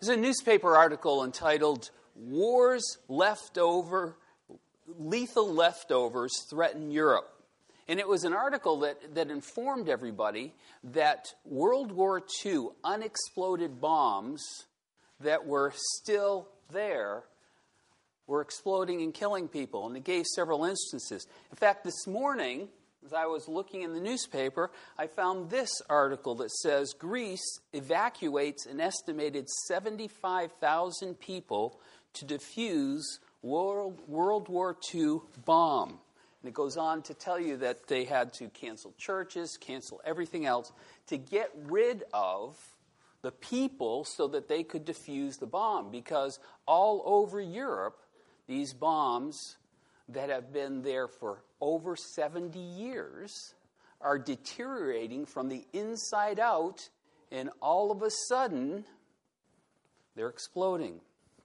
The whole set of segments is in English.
There's a newspaper article entitled, "Wars Leftover, Lethal Leftovers Threaten Europe." And it was an article that informed everybody that World War II unexploded bombs that were still there were exploding and killing people. And it gave several instances. In fact, this morning, as I was looking in the newspaper, I found this article that says Greece evacuates an estimated 75,000 people to defuse World War II bomb. And it goes on to tell you that they had to cancel churches, cancel everything else to get rid of the people so that they could defuse the bomb. Because all over Europe, these bombs that have been there for over 70 years are deteriorating from the inside out, and all of a sudden, they're exploding.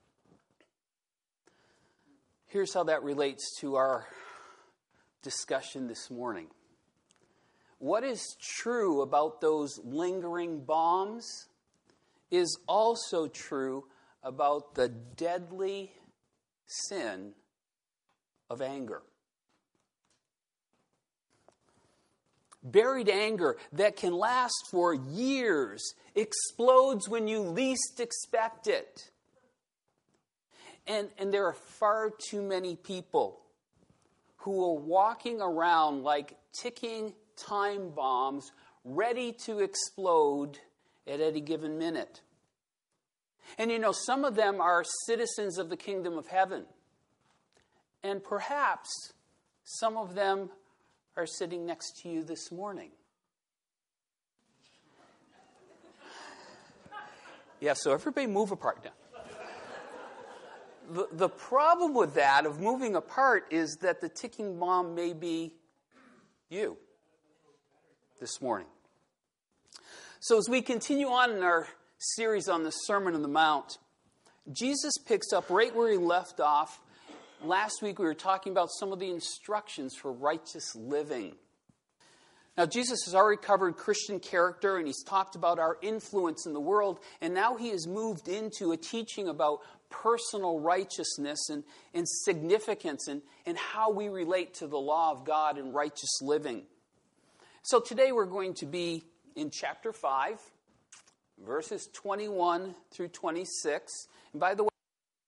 Here's how that relates to our discussion this morning. What is true about those lingering bombs is also true about the deadly sin of anger. Buried anger that can last for years explodes when you least expect it. And there are far too many people who are walking around like ticking time bombs ready to explode at any given minute. And you know, some of them are citizens of the kingdom of heaven. And perhaps some of them are sitting next to you this morning. Yeah, so everybody move apart now. The problem with that, of moving apart, is that the ticking bomb may be you this morning. So as we continue on in our series on the Sermon on the Mount, Jesus picks up right where he left off. Last week we were talking about some of the instructions for righteous living. Now Jesus has already covered Christian character, and he's talked about our influence in the world, and now he has moved into a teaching about personal righteousness and significance and how we relate to the law of God and righteous living. So today we're going to be in chapter 5, verses 21 through 26. And by the way,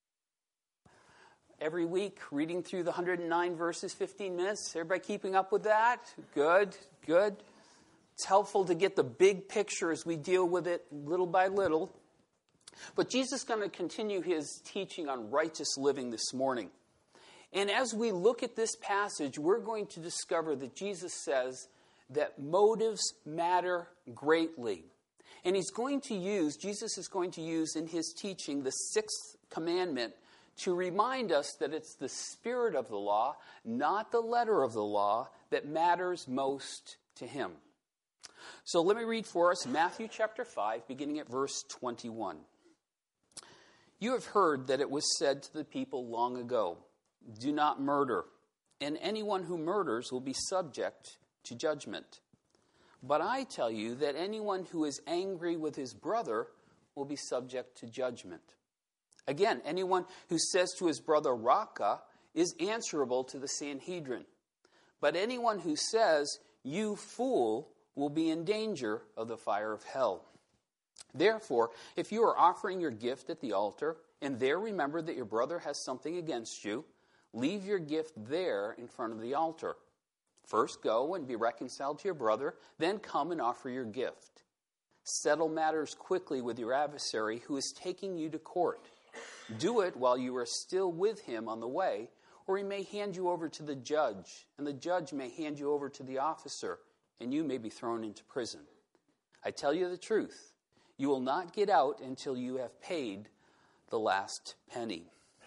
every week reading through the 109 verses, 15 minutes. Everybody keeping up with that? Good, good. It's helpful to get the big picture as we deal with it little by little. But Jesus is going to continue his teaching on righteous living this morning. And as we look at this passage, we're going to discover that Jesus says that motives matter greatly. And Jesus is going to use in his teaching the sixth commandment to remind us that it's the spirit of the law, not the letter of the law, that matters most to him. So let me read for us Matthew chapter 5, beginning at verse 21. You have heard that it was said to the people long ago, "Do not murder, and anyone who murders will be subject to judgment. But I tell you that anyone who is angry with his brother will be subject to judgment. Again, anyone who says to his brother, 'Raca,' is answerable to the Sanhedrin. But anyone who says, 'You fool,' will be in danger of the fire of hell. Therefore, if you are offering your gift at the altar, and there remember that your brother has something against you, leave your gift there in front of the altar. First go and be reconciled to your brother, then come and offer your gift. Settle matters quickly with your adversary who is taking you to court. Do it while you are still with him on the way, or he may hand you over to the judge, and the judge may hand you over to the officer, and you may be thrown into prison. I tell you the truth, you will not get out until you have paid the last penny."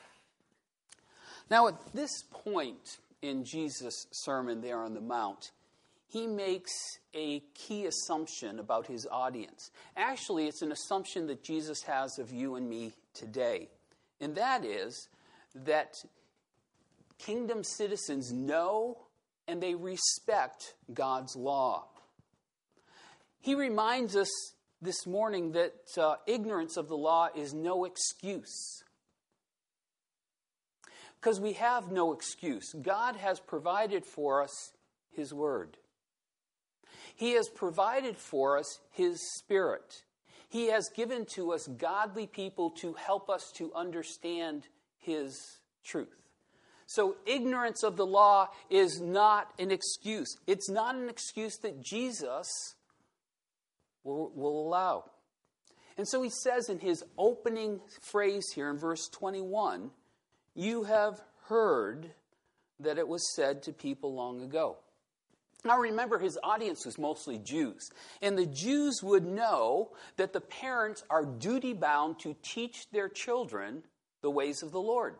Now, at this point in Jesus' sermon there on the Mount, he makes a key assumption about his audience. Actually, it's an assumption that Jesus has of you and me today. And that is that kingdom citizens know and they respect God's law. He reminds us this morning that ignorance of the law is no excuse. Because we have no excuse. God has provided for us His Word. He has provided for us His Spirit. He has given to us godly people to help us to understand His truth. So ignorance of the law is not an excuse. It's not an excuse that Jesus will allow. And so he says in his opening phrase here in verse 21, "You have heard that it was said to people long ago." Now remember, his audience was mostly Jews. And the Jews would know that the parents are duty-bound to teach their children the ways of the Lord.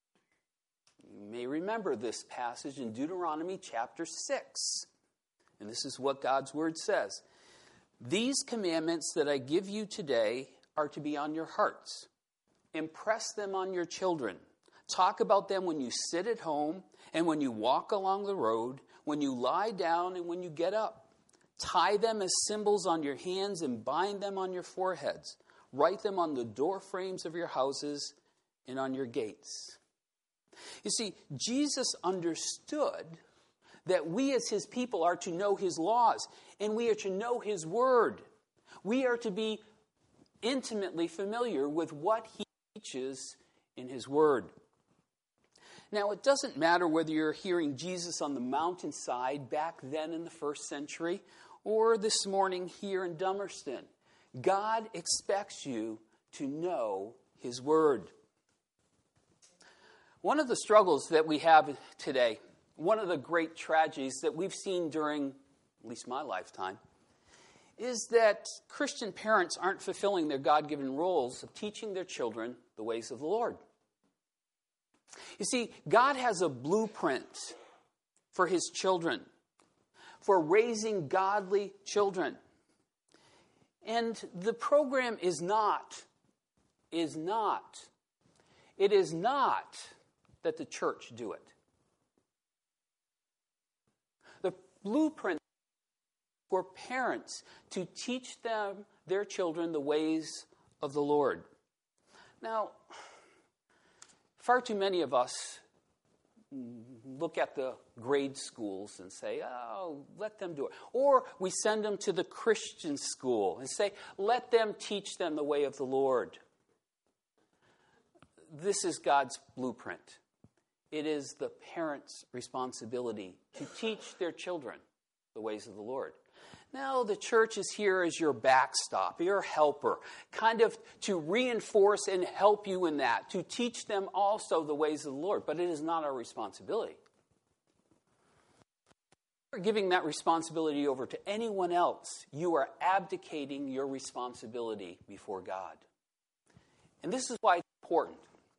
You may remember this passage in Deuteronomy chapter 6. And this is what God's word says. "These commandments that I give you today are to be on your hearts. Impress them on your children. Talk about them when you sit at home and when you walk along the road, when you lie down and when you get up. Tie them as symbols on your hands and bind them on your foreheads. Write them on the door frames of your houses and on your gates." You see, Jesus understood that we as his people are to know his laws, and we are to know his word. We are to be intimately familiar with what he teaches in his word. Now, it doesn't matter whether you're hearing Jesus on the mountainside back then in the first century or this morning here in Dummerston. God expects you to know his word. One of the struggles that we have today, one of the great tragedies that we've seen during at least my lifetime, is that Christian parents aren't fulfilling their God-given roles of teaching their children the ways of the Lord. You see, God has a blueprint for his children, for raising godly children. And the program is not that the church do it. The blueprint for parents to teach them, their children, the ways of the Lord. Now, far too many of us look at the grade schools and say, "Oh, let them do it." Or we send them to the Christian school and say, "Let them teach them the way of the Lord." This is God's blueprint. It is the parents' responsibility to teach their children the ways of the Lord. Now, the church is here as your backstop, your helper, kind of to reinforce and help you in that, to teach them also the ways of the Lord. But it is not our responsibility. If you're giving that responsibility over to anyone else, you are abdicating your responsibility before God. And this is why it's important.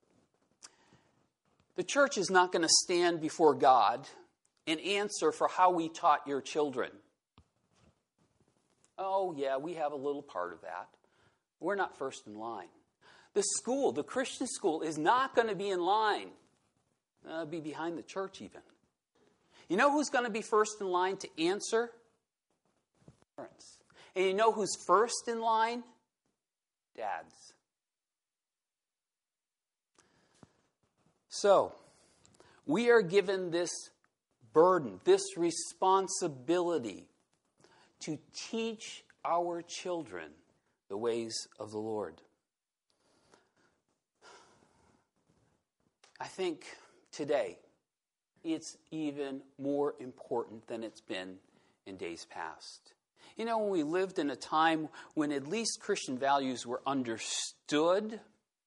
The church is not going to stand before God and answer for how we taught your children. Oh, yeah, we have a little part of that. We're not first in line. The school, the Christian school, is not going to be in line. Be behind the church even. You know who's going to be first in line to answer? Parents. And you know who's first in line? Dads. So, we are given this burden, this responsibility to teach our children the ways of the Lord. I think today it's even more important than it's been in days past. You know, when we lived in a time when at least Christian values were understood,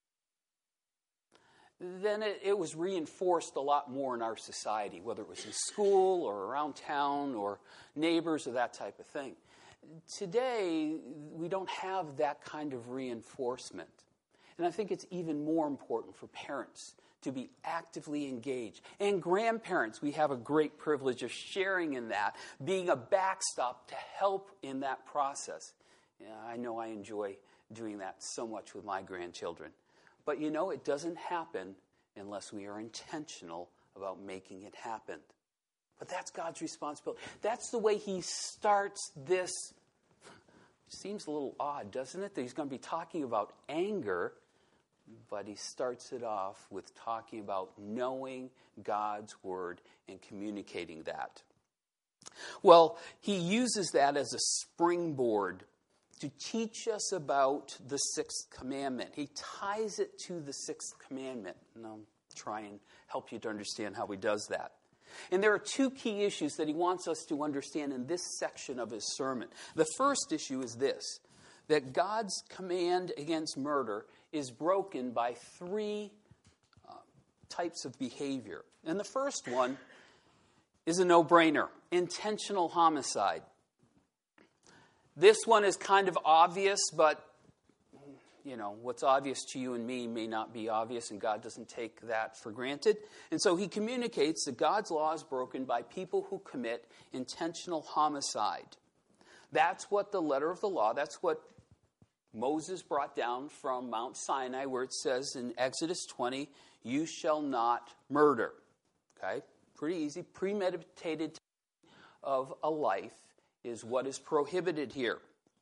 then it was reinforced a lot more in our society, whether it was in school or around town or neighbors or that type of thing. Today, we don't have that kind of reinforcement. And I think it's even more important for parents to be actively engaged. And grandparents, we have a great privilege of sharing in that, being a backstop to help in that process. Yeah, I know I enjoy doing that so much with my grandchildren. But you know, it doesn't happen unless we are intentional about making it happen. But that's God's responsibility. That's the way he starts this seems a little odd, doesn't it? That he's going to be talking about anger, but he starts it off with talking about knowing God's word and communicating that. Well, he uses that as a springboard to teach us about the sixth commandment. He ties it to the sixth commandment. And I'll try and help you to understand how he does that. And there are two key issues that he wants us to understand in this section of his sermon. The first issue is this, that God's command against murder is broken by three types of behavior. And the first one is a no-brainer, intentional homicide. This one is kind of obvious, but, what's obvious to you and me may not be obvious, and God doesn't take that for granted. And so he communicates that God's law is broken by people who commit intentional homicide. That's what the letter of the law, that's what Moses brought down from Mount Sinai, where it says in Exodus 20, you shall not murder. Okay? Pretty easy. Premeditated of a life is what is prohibited here.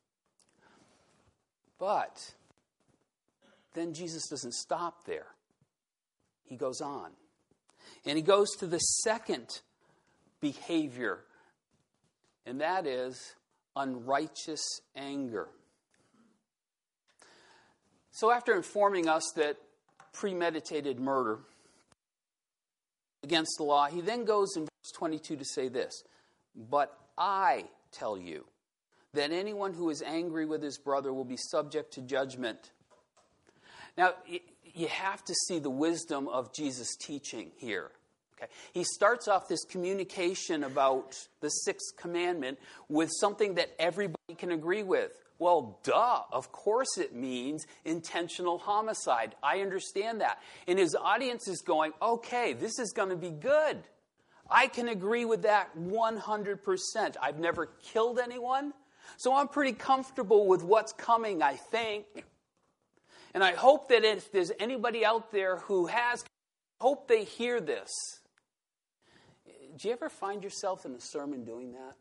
But then Jesus doesn't stop there. He goes on. And he goes to the second behavior, and that is unrighteous anger. So after informing us that premeditated murder against the law, he then goes in verse 22 to say this, but I tell you that anyone who is angry with his brother will be subject to judgment. Now, you have to see the wisdom of Jesus' teaching here. Okay? He starts off this communication about the sixth commandment with something that everybody can agree with. Well, duh, of course it means intentional homicide. I understand that. And his audience is going, okay, this is going to be good. I can agree with that 100%. I've never killed anyone, so I'm pretty comfortable with what's coming, I think. And I hope that if there's anybody out there who has, I hope they hear this. Do you ever find yourself in a sermon doing that?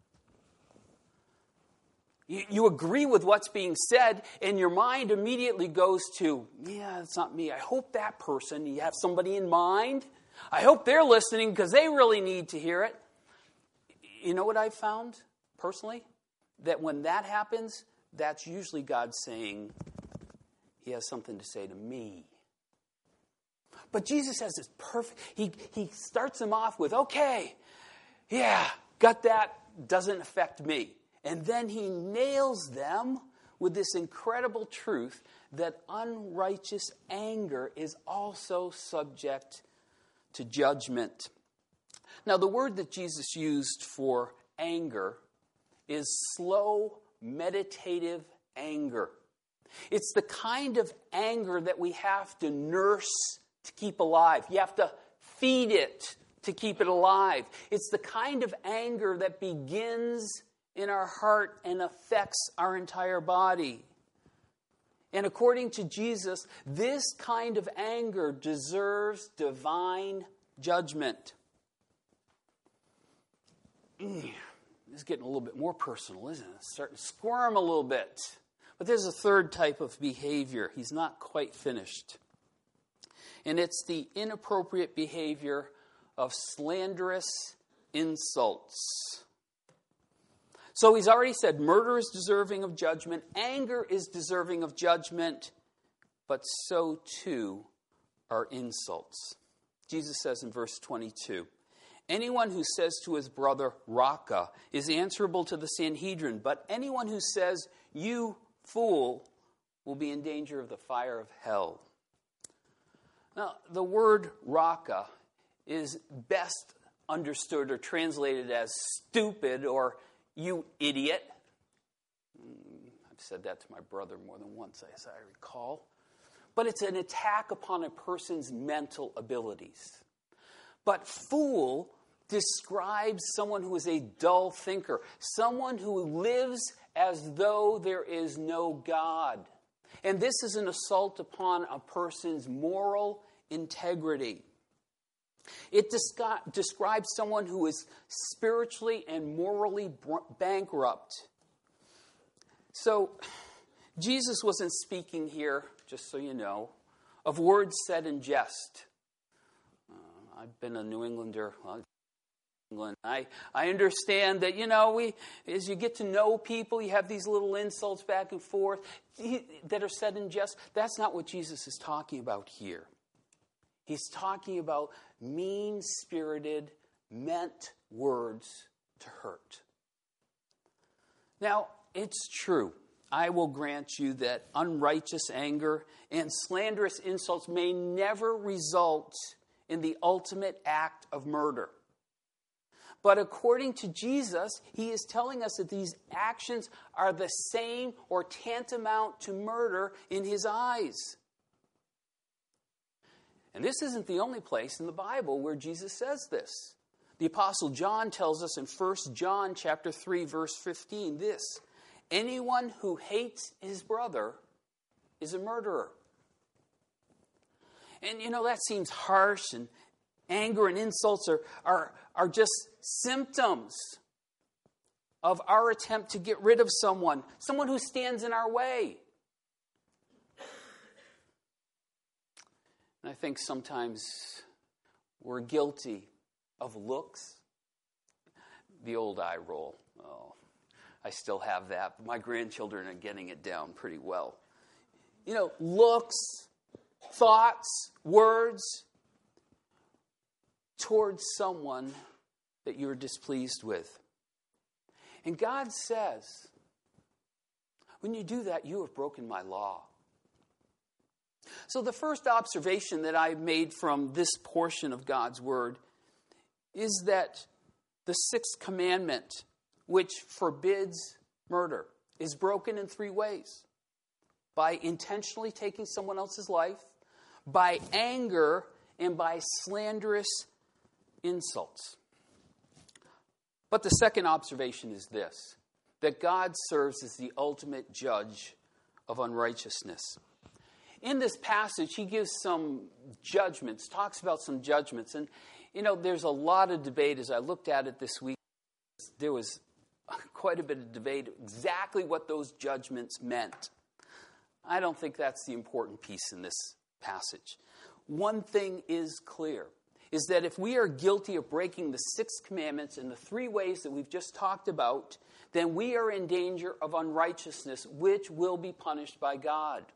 You agree with what's being said, and your mind immediately goes to, yeah, it's not me. I hope that person, you have somebody in mind. I hope they're listening because they really need to hear it. You know what I've found, personally? That when that happens, that's usually God saying, he has something to say to me. But Jesus has this perfect, he starts them off with, okay, yeah, got that, doesn't affect me. And then he nails them with this incredible truth that unrighteous anger is also subject to judgment. Now, the word that Jesus used for anger is slow, meditative anger. It's the kind of anger that we have to nurse to keep alive. You have to feed it to keep it alive. It's the kind of anger that begins in our heart and affects our entire body. And according to Jesus, this kind of anger deserves divine judgment. This is getting a little bit more personal, isn't it? It's starting to squirm a little bit. But there's a third type of behavior. He's not quite finished. And it's the inappropriate behavior of slanderous insults. So he's already said murder is deserving of judgment, anger is deserving of judgment, but so too are insults. Jesus says in verse 22, anyone who says to his brother, Raka, is answerable to the Sanhedrin, but anyone who says, you fool, will be in danger of the fire of hell. Now, the word Raka is best understood or translated as stupid or you idiot. I've said that to my brother more than once, as I recall. But it's an attack upon a person's mental abilities. But fool describes someone who is a dull thinker, someone who lives as though there is no God. And this is an assault upon a person's moral integrity. It describes someone who is spiritually and morally bankrupt. So, Jesus wasn't speaking here, just so you know, of words said in jest. I've been a New Englander. England. I understand that, as you get to know people, you have these little insults back and forth that are said in jest. That's not what Jesus is talking about here. He's talking about mean-spirited, meant words to hurt. Now, it's true. I will grant you that unrighteous anger and slanderous insults may never result in the ultimate act of murder. But according to Jesus, he is telling us that these actions are the same or tantamount to murder in his eyes. And this isn't the only place in the Bible where Jesus says this. The Apostle John tells us in 1 John chapter 3, verse 15, this: anyone who hates his brother is a murderer. And that seems harsh, and anger and insults are just symptoms of our attempt to get rid of someone who stands in our way. And I think sometimes we're guilty of looks. The old eye roll. Oh, I still have that, but my grandchildren are getting it down pretty well. Looks, thoughts, words towards someone that you're displeased with. And God says, when you do that, you have broken my law. So the first observation that I made from this portion of God's word is that the sixth commandment, which forbids murder, is broken in three ways: by intentionally taking someone else's life, by anger, and by slanderous insults. But the second observation is this: that God serves as the ultimate judge of unrighteousness. In this passage, he gives some judgments, talks about some judgments. And, there's a lot of debate. As I looked at it this week, there was quite a bit of debate exactly what those judgments meant. I don't think that's the important piece in this passage. One thing is clear, is that if we are guilty of breaking the sixth commandments in the three ways that we've just talked about, then we are in danger of unrighteousness, which will be punished by God.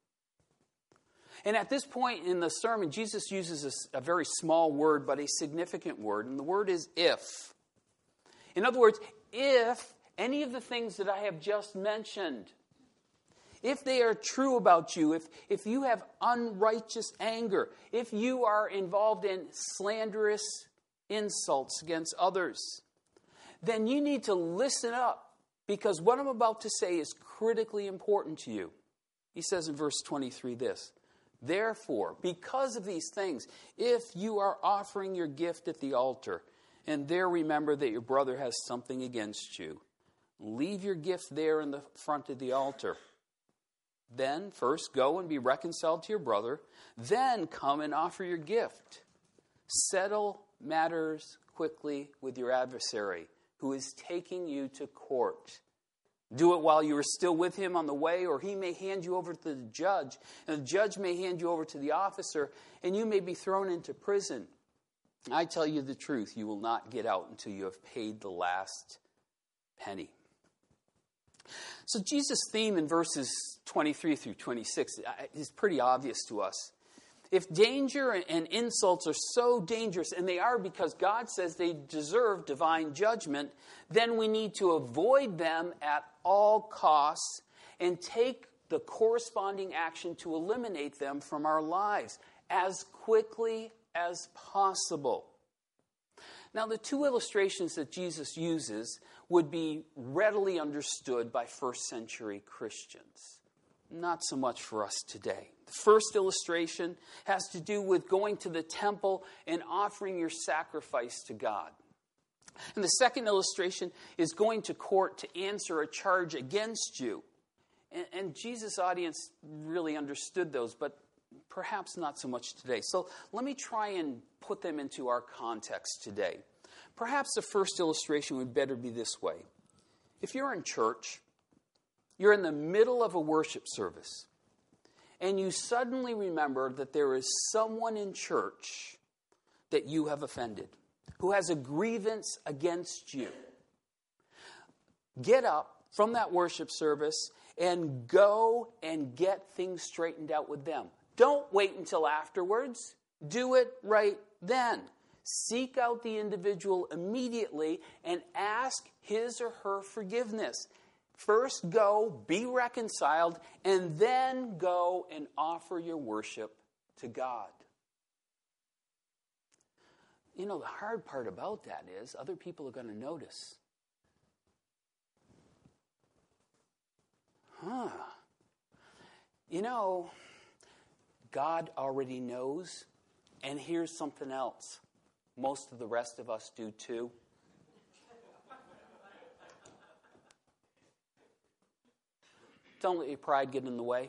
And at this point in the sermon, Jesus uses a very small word, but a significant word, and the word is if. In other words, if any of the things that I have just mentioned, if they are true about you, if you have unrighteous anger, if you are involved in slanderous insults against others, then you need to listen up, because what I'm about to say is critically important to you. He says in verse 23 this: therefore, because of these things, if you are offering your gift at the altar, and there remember that your brother has something against you, leave your gift there in the front of the altar. Then first go and be reconciled to your brother, then come and offer your gift. Settle matters quickly with your adversary, who is taking you to court. Do it while you are still with him on the way, or he may hand you over to the judge, and the judge may hand you over to the officer, and you may be thrown into prison. I tell you the truth, you will not get out until you have paid the last penny. So Jesus' theme in verses 23 through 26 is pretty obvious to us. If danger and insults are so dangerous, and they are because God says they deserve divine judgment, then we need to avoid them at all costs and take the corresponding action to eliminate them from our lives as quickly as possible. Now, the two illustrations that Jesus uses would be readily understood by first century Christians. Not so much for us today. The first illustration has to do with going to the temple and offering your sacrifice to God. And the second illustration is going to court to answer a charge against you. And Jesus' audience really understood those, but perhaps not so much today. So let me try and put them into our context today. Perhaps the first illustration would better be this way. If you're in church You're in the middle of a worship service, and you suddenly remember that there is someone in church that you have offended, who has a grievance against you. Get up from that worship service and go and get things straightened out with them. Don't wait until afterwards. Do it right then. Seek out the individual immediately and ask his or her forgiveness. First go, be reconciled, and then go and offer your worship to God. You know, the hard part about that is other people are going to notice. You know, God already knows, and here's something else. Most of the rest of us do too. Don't let your pride get in the way.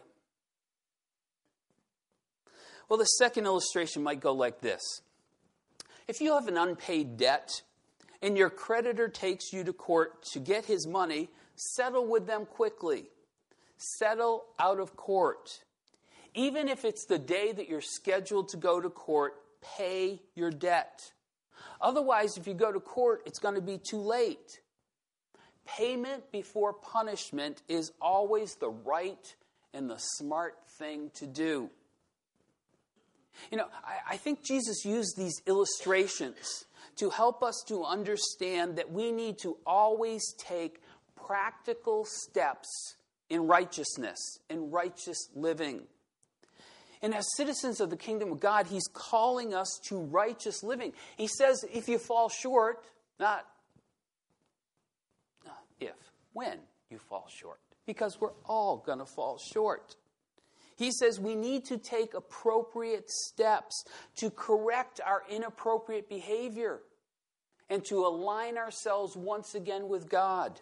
Well, the second illustration might go like this. If you have an unpaid debt and your creditor takes you to court to get his money, settle with them quickly. Settle out of court. Even if it's the day that you're scheduled to go to court, pay your debt. Otherwise, if you go to court, it's going to be too late. Payment before punishment is always the right and the smart thing to do. You know, I think Jesus used these illustrations to help us to understand that we need to always take practical steps in righteousness, in righteous living. And as citizens of the kingdom of God, he's calling us to righteous living. He says if you fall short, not if, when you fall short. Because we're all going to fall short. He says we need to take appropriate steps to correct our inappropriate behavior and to align ourselves once again with God.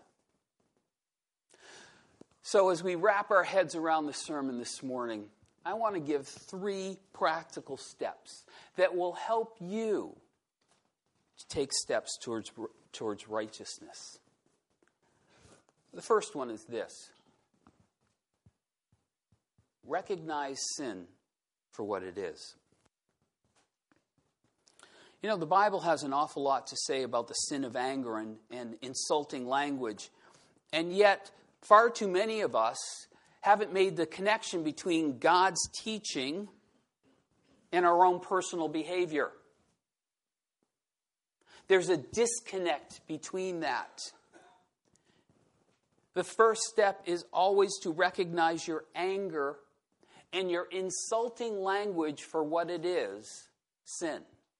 So as we wrap our heads around the sermon this morning, I want to give 3 practical steps that will help you to take steps towards righteousness. The first one is this. Recognize sin for what it is. You know, the Bible has an awful lot to say about the sin of anger and insulting language. And yet, far too many of us haven't made the connection between God's teaching and our own personal behavior. There's a disconnect between that. The first step is always to recognize your anger and your insulting language for what it is, sin.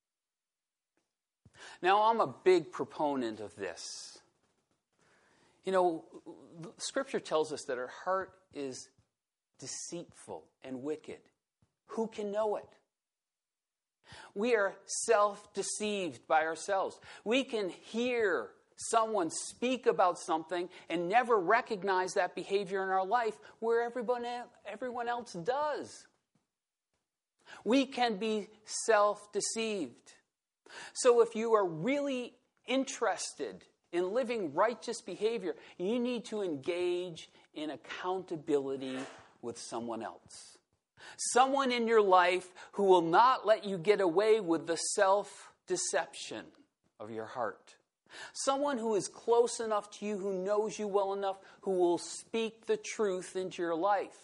Now, I'm a big proponent of this. You know, Scripture tells us that our heart is deceitful and wicked. Who can know it? We are self-deceived by ourselves. We can hear someone speak about something and never recognize that behavior in our life where everyone else does. We can be self-deceived. So if you are really interested in living righteous behavior, you need to engage in accountability with someone else. Someone in your life who will not let you get away with the self-deception of your heart. Someone who is close enough to you, who knows you well enough, who will speak the truth into your life.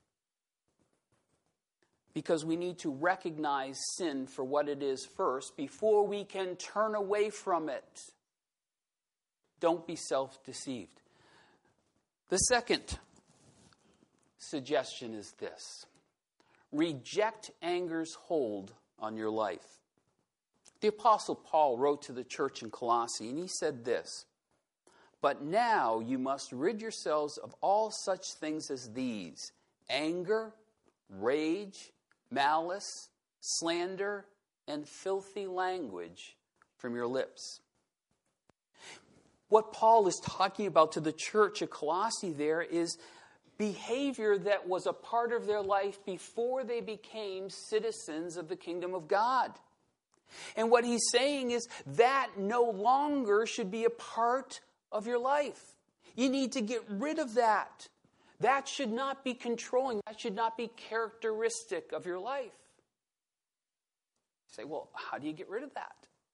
Because we need to recognize sin for what it is first before we can turn away from it. Don't be self-deceived. The second suggestion is this. Reject anger's hold on your life. The Apostle Paul wrote to the church in Colossae, and he said this, "But now you must rid yourselves of all such things as these: anger, rage, malice, slander, and filthy language from your lips." What Paul is talking about to the church at Colossae there is behavior that was a part of their life before they became citizens of the kingdom of God. And what he's saying is that no longer should be a part of your life. You need to get rid of that. That should not be controlling. That should not be characteristic of your life. You say, well, how do you get rid of that?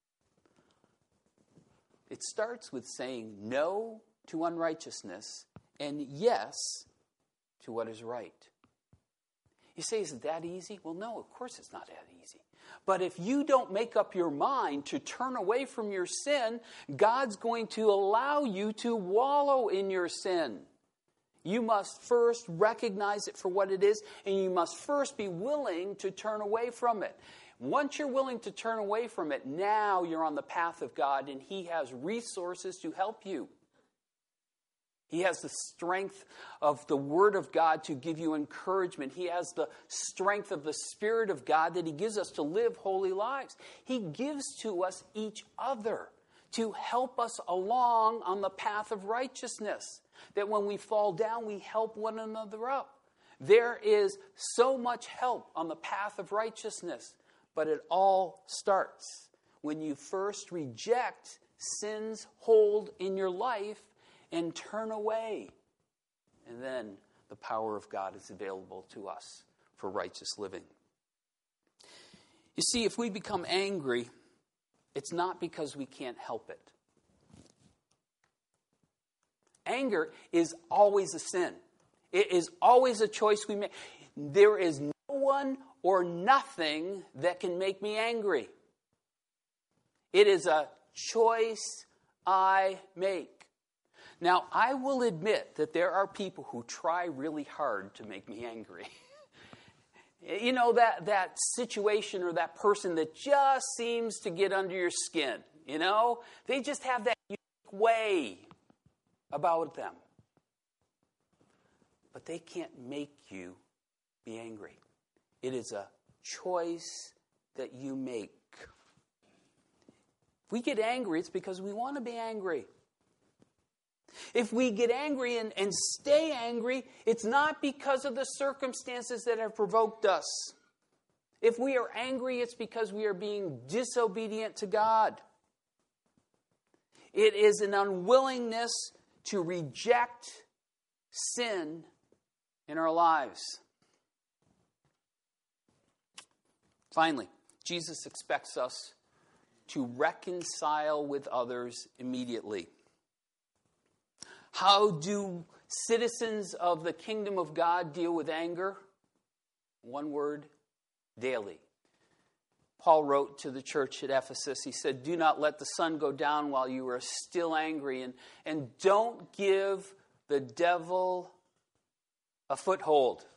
It starts with saying no to unrighteousness and yes to what is right. You say, is it that easy? Well, no, of course it's not that easy. But if you don't make up your mind to turn away from your sin, God's going to allow you to wallow in your sin. You must first recognize it for what it is, and you must first be willing to turn away from it. Once you're willing to turn away from it, now you're on the path of God, and He has resources to help you. He has the strength of the Word of God to give you encouragement. He has the strength of the Spirit of God that He gives us to live holy lives. He gives to us each other to help us along on the path of righteousness. That when we fall down, we help one another up. There is so much help on the path of righteousness. But it all starts when you first reject sin's hold in your life and turn away. And then the power of God is available to us for righteous living. You see, if we become angry, it's not because we can't help it. Anger is always a sin. It is always a choice we make. There is no one or nothing that can make me angry. It is a choice I make. Now, I will admit that there are people who try really hard to make me angry. You know, that situation or that person that just seems to get under your skin, you know? They just have that unique way about them. But they can't make you be angry. It is a choice that you make. If we get angry, it's because we want to be angry. If we get angry and stay angry, it's not because of the circumstances that have provoked us. If we are angry, it's because we are being disobedient to God. It is an unwillingness to reject sin in our lives. Finally, Jesus expects us to reconcile with others immediately. How do citizens of the kingdom of God deal with anger? One word, daily. Paul wrote to the church at Ephesus, he said, do not let the sun go down while you are still angry, and don't give the devil a foothold.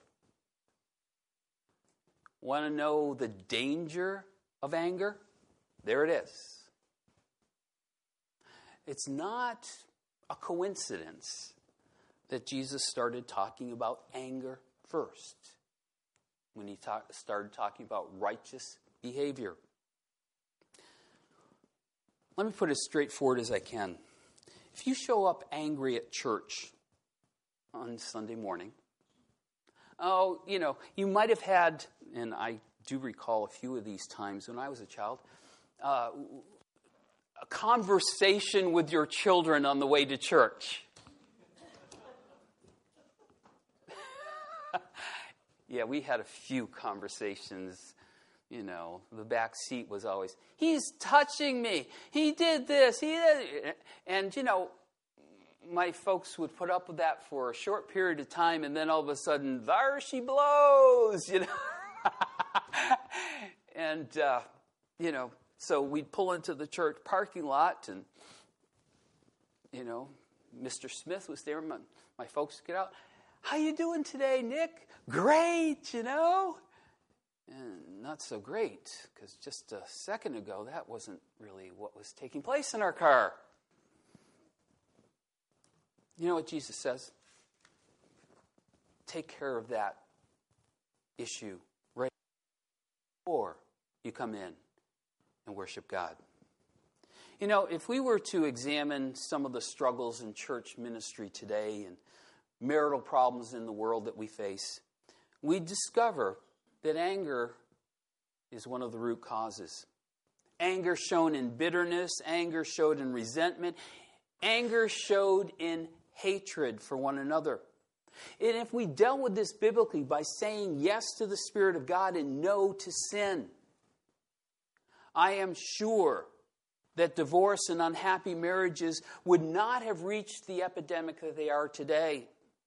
Want to know the danger of anger? There it is. It's not a coincidence that Jesus started talking about anger first when he started talking about righteous behavior. Let me put it as straightforward as I can. If you show up angry at church on Sunday morning, you might have had, and I do recall a few of these times when I was a child, a conversation with your children on the way to church. Yeah, we had a few conversations. You know, the back seat was always, he's touching me. He did this. He did. And, my folks would put up with that for a short period of time, and then all of a sudden, there she blows, And, so we'd pull into the church parking lot, and, Mr. Smith was there. My folks would get out. How you doing today, Nick? Great, And not so great, because just a second ago, that wasn't really what was taking place in our car. You know what Jesus says? Take care of that issue right before you come in and worship God. If we were to examine some of the struggles in church ministry today and marital problems in the world that we face, we'd discover that anger is one of the root causes. Anger shown in bitterness, anger showed in resentment, anger showed in hatred for one another. And if we dealt with this biblically by saying yes to the Spirit of God and no to sin, I am sure that divorce and unhappy marriages would not have reached the epidemic that they are today.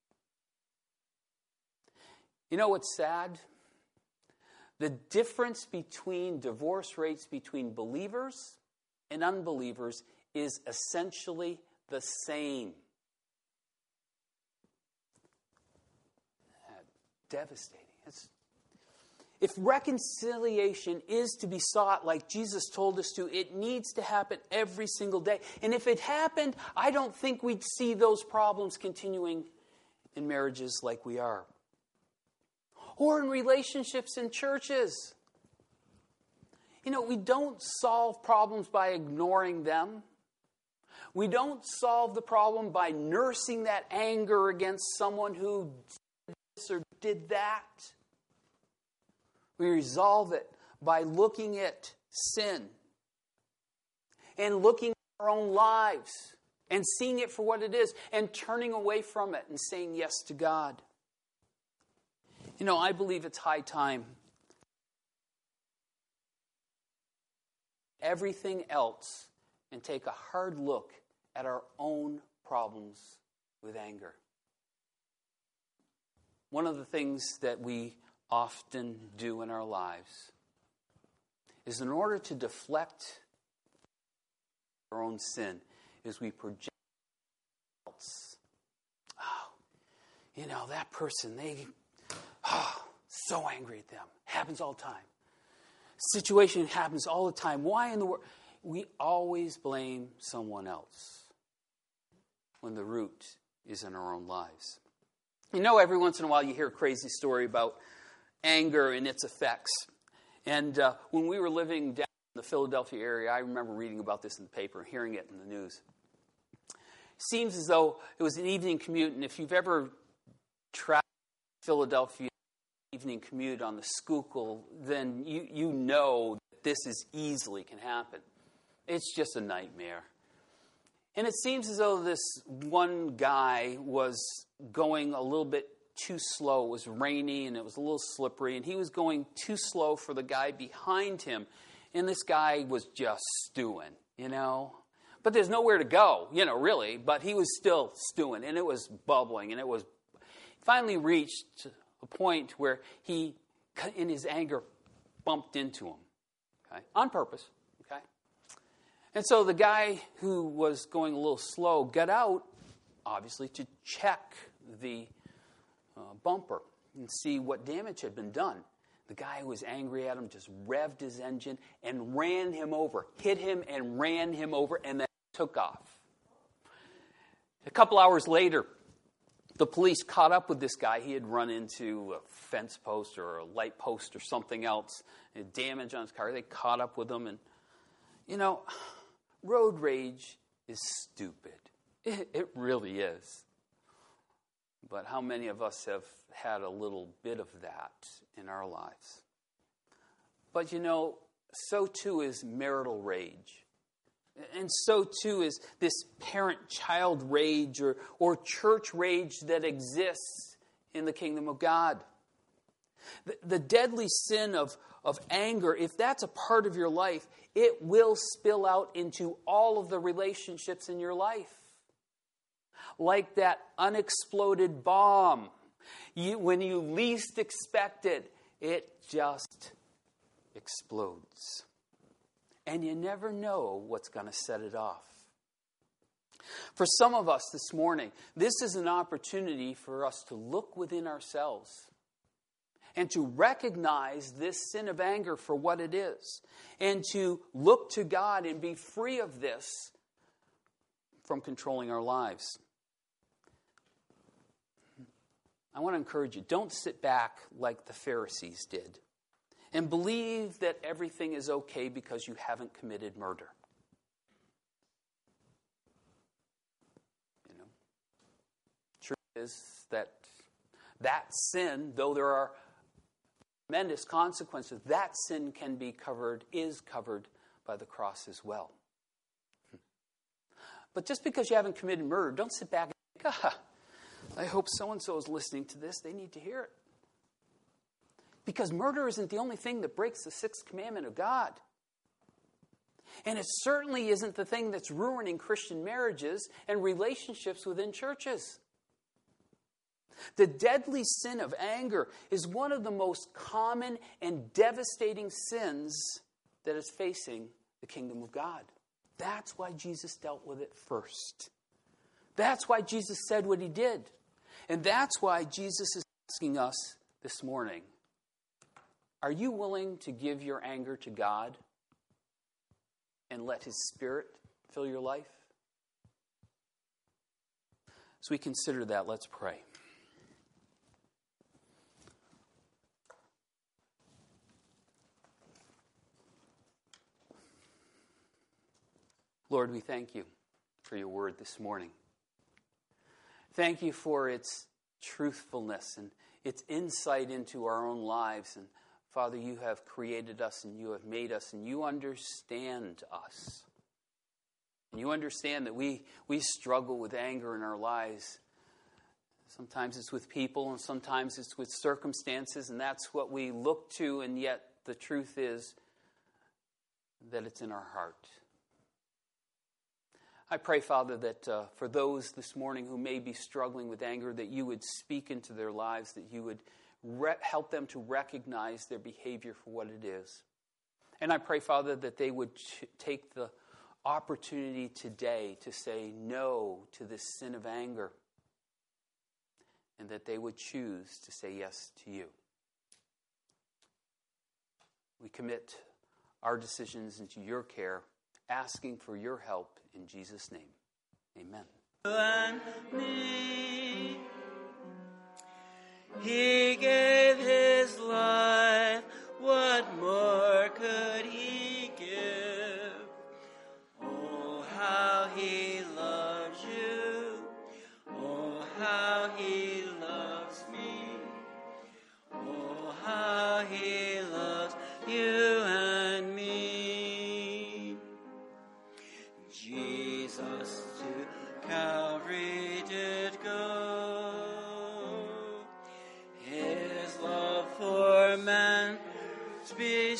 You know what's sad? The difference between divorce rates between believers and unbelievers is essentially the same. Devastating. If reconciliation is to be sought like Jesus told us to, it needs to happen every single day. And if it happened, I don't think we'd see those problems continuing in marriages like we are. Or in relationships in churches. You know, we don't solve problems by ignoring them. We don't solve the problem by nursing that anger against someone who did this or did that. We resolve it by looking at sin and looking at our own lives and seeing it for what it is and turning away from it and saying yes to God. You know, I believe it's high time. Everything else and take a hard look at our own problems with anger. One of the things that we often do in our lives is, in order to deflect our own sin, is we project else. Oh, you know, that person, so angry at them. Happens all the time. Situation happens all the time. Why in the world? We always blame someone else when the root is in our own lives. You know, every once in a while you hear a crazy story about anger and its effects. And when we were living down in the Philadelphia area, I remember reading about this in the paper and hearing it in the news. It seems as though it was an evening commute, and if you've ever traveled to Philadelphia evening commute on the Schuylkill, then you know that this is easily can happen. It's just a nightmare. And it seems as though this one guy was going a little bit too slow. It was rainy and it was a little slippery, and he was going too slow for the guy behind him. And this guy was just stewing, you know. But there's nowhere to go, you know, really. But he was still stewing, and it was bubbling, and it was finally reached a point where he, in his anger, bumped into him, okay, on purpose, okay. And so the guy who was going a little slow got out, obviously, to check the bumper and see what damage had been done. The guy who was angry at him just revved his engine and ran him over, hit him and ran him over, and then took off. A couple hours later, the police caught up with this guy. He had run into a fence post or a light post or something else, and damage on his car. They caught up with him, and, you know, road rage is stupid. It really is. But how many of us have had a little bit of that in our lives? But, you know, so too is marital rage. And so too is this parent-child rage or church rage that exists in the kingdom of God. The deadly sin of anger, if that's a part of your life, it will spill out into all of the relationships in your life. Like that unexploded bomb. When you least expect it, it just explodes. And you never know what's going to set it off. For some of us this morning, this is an opportunity for us to look within ourselves and to recognize this sin of anger for what it is, and to look to God and be free of this from controlling our lives. I want to encourage you, don't sit back like the Pharisees did and believe that everything is okay because you haven't committed murder. You know, truth is that sin, though there are tremendous consequences, that sin can be covered, is covered by the cross as well. But just because you haven't committed murder, don't sit back and think, I hope so-and-so is listening to this. They need to hear it. Because murder isn't the only thing that breaks the sixth commandment of God. And it certainly isn't the thing that's ruining Christian marriages and relationships within churches. The deadly sin of anger is one of the most common and devastating sins that is facing the kingdom of God. That's why Jesus dealt with it first. That's why Jesus said what he did. And that's why Jesus is asking us this morning, are you willing to give your anger to God and let his Spirit fill your life? As we consider that, let's pray. Lord, we thank you for your word this morning. Thank you for its truthfulness and its insight into our own lives. And Father, you have created us and you have made us and you understand us. And you understand that we struggle with anger in our lives. Sometimes it's with people and sometimes it's with circumstances, and that's what we look to, and yet the truth is that it's in our heart. I pray, Father, that for those this morning who may be struggling with anger, that you would speak into their lives, that you would help them to recognize their behavior for what it is. And I pray, Father, that they would take the opportunity today to say no to this sin of anger, and that they would choose to say yes to you. We commit our decisions into your care, asking for your help in Jesus' name. Amen. And me, he gave his life, what more could he give? Oh, how he loves you, oh, how he loves me, oh, how he loves you and me. Jesus to Calvary did go, his love for man to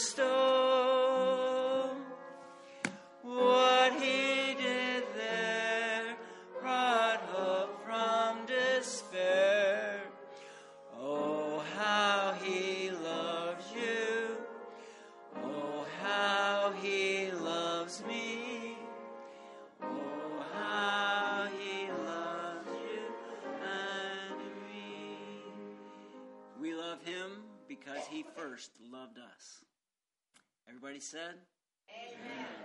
bestow. What he did there brought hope from despair. Oh, how he loves you, oh, how he loves me. Oh, how he loves you and me. We love him because he first loved us. Everybody said? Amen.